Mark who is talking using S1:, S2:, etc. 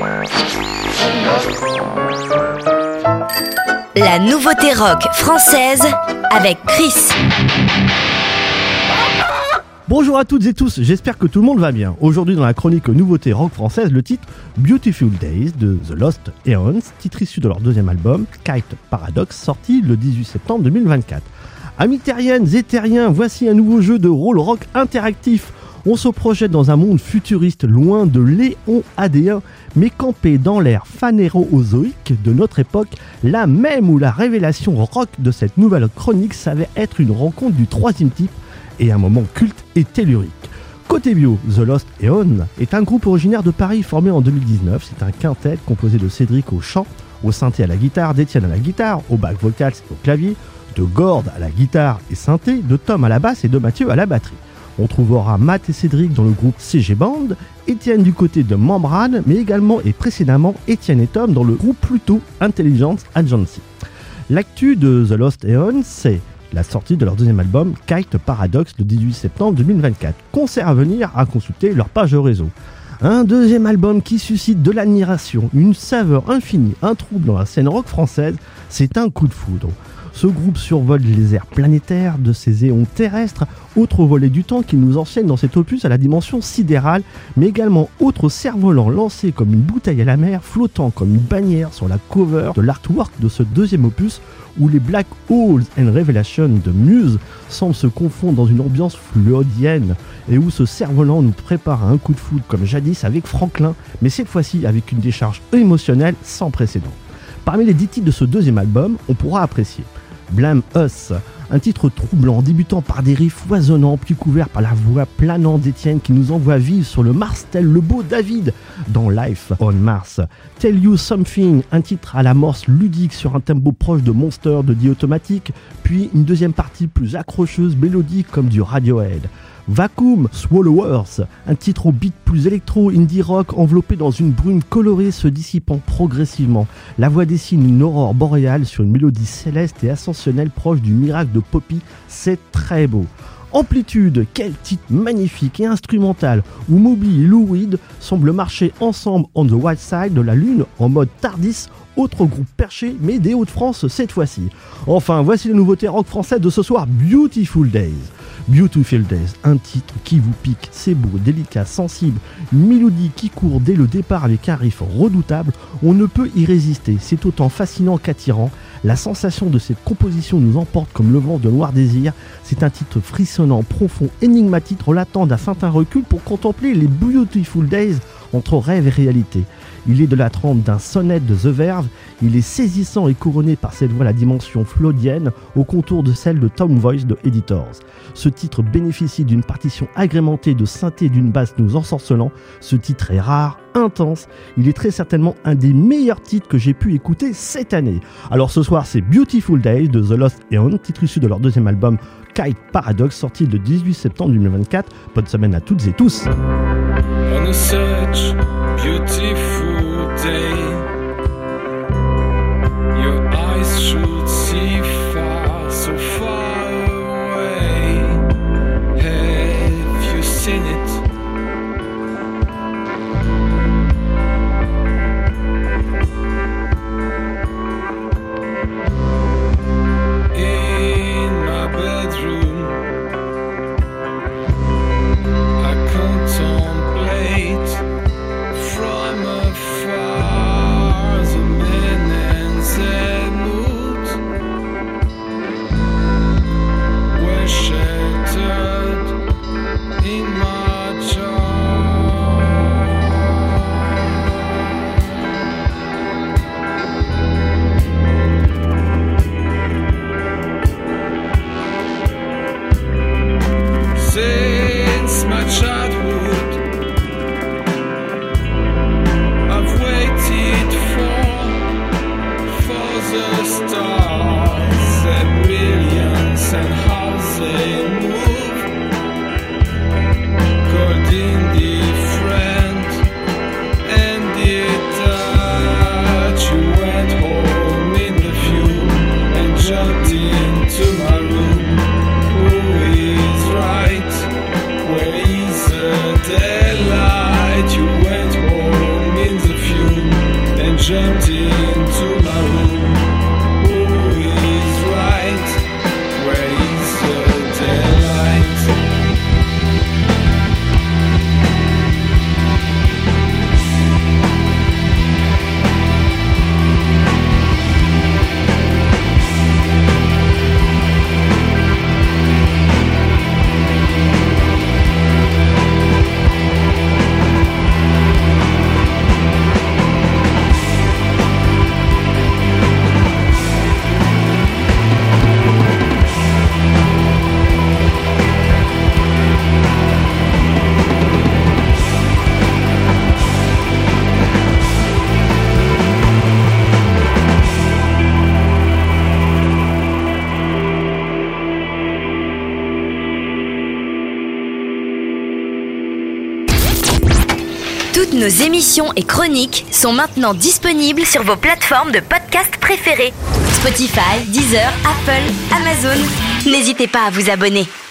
S1: La nouveauté rock française avec Chris.
S2: Bonjour à toutes et tous, j'espère que tout le monde va bien. Aujourd'hui dans la chronique nouveauté rock française, le titre Beautiful Days de The Lost Eons, titre issu de leur deuxième album Kite Paradox, sorti le 18 septembre 2024. Amis terriennes et terriens, voici un nouveau jeu de rôle rock interactif. On se projette dans un monde futuriste loin de l'éon AD1, mais campé dans l'ère phanérozoïque de notre époque, là même où la révélation rock de cette nouvelle chronique s'avère être une rencontre du troisième type et un moment culte et tellurique. Côté bio, The Lost Eons est un groupe originaire de Paris formé en 2019. C'est un quintet composé de Cédric au chant, au synthé à la guitare, d'Étienne à la guitare, au back vocals et au clavier, de Gord à la guitare et synthé, de Tom à la basse et de Mathieu à la batterie. On trouvera Matt et Cédric dans le groupe CG Band, Étienne du côté de Membrane, mais également et précédemment Étienne et Tom dans le groupe Pluto Intelligence Agency. L'actu de The Lost Eons, c'est la sortie de leur deuxième album Kite Paradox le 18 septembre 2024. Concert à venir, à consulter leur page réseau. Un deuxième album qui suscite de l'admiration, une saveur infinie, un trouble dans la scène rock française, c'est un coup de foudre. Ce groupe survole les airs planétaires de ces éons terrestres, autre volet du temps qui nous enseigne dans cet opus à la dimension sidérale, mais également autre cerf-volant lancé comme une bouteille à la mer, flottant comme une bannière sur la cover de l'artwork de ce deuxième opus, où les Black Holes and Revelation de Muse semblent se confondre dans une ambiance fluidienne, et où ce cerf-volant nous prépare à un coup de foudre comme jadis avec Franklin, mais cette fois-ci avec une décharge émotionnelle sans précédent. Parmi les 10 titres de ce deuxième album, on pourra apprécier Blame Us, un titre troublant débutant par des riffs foisonnants puis couvert par la voix planante d'Étienne qui nous envoie vivre sur le Mars tel le beau David dans Life on Mars. Tell You Something, un titre à l'amorce ludique sur un tempo proche de Monster de Die Automatic, puis une deuxième partie plus accrocheuse, mélodique comme du Radiohead. Vacuum Swallowers, un titre au beat plus électro indie rock enveloppé dans une brume colorée se dissipant progressivement. La voix dessine une aurore boréale sur une mélodie céleste et ascensionnelle proche du miracle de Poppy, c'est très beau. Amplitude, quel titre magnifique et instrumental où Moby et Lou Reed semblent marcher ensemble on the white side de la lune en mode Tardis, autre groupe perché mais des Hauts-de-France cette fois-ci. Enfin, voici les nouveautés rock françaises de ce soir, Beautiful Days. Beautiful Days, un titre qui vous pique, c'est beau, délicat, sensible, une mélodie qui court dès le départ avec un riff redoutable, on ne peut y résister, c'est autant fascinant qu'attirant, la sensation de cette composition nous emporte comme le vent de Noir Désir, c'est un titre frissonnant, profond, énigmatique, relatant d'un certain recul pour contempler les Beautiful Days entre rêve et réalité. Il est de la trempe d'un sonnet de The Verve, il est saisissant et couronné par cette voix à la dimension flaudienne au contour de celle de Tom Voice de Editors. Ce titre bénéficie d'une partition agrémentée de synthé et d'une basse nous ensorcelant. Ce titre est rare, intense, il est très certainement un des meilleurs titres que j'ai pu écouter cette année. Alors ce soir c'est Beautiful Days de The Lost Eons, titre issu de leur deuxième album Kite Paradox, sorti le 18 septembre 2024. Bonne semaine à toutes et tous.
S3: On such beautiful day, your eyes should see far, so far away. Have you seen it? In my bedroom, I contemplate from a jumped into my room. Who is right? Where is the daylight?
S1: Toutes nos émissions et chroniques sont maintenant disponibles sur vos plateformes de podcast préférées. Spotify, Deezer, Apple, Amazon. N'hésitez pas à vous abonner.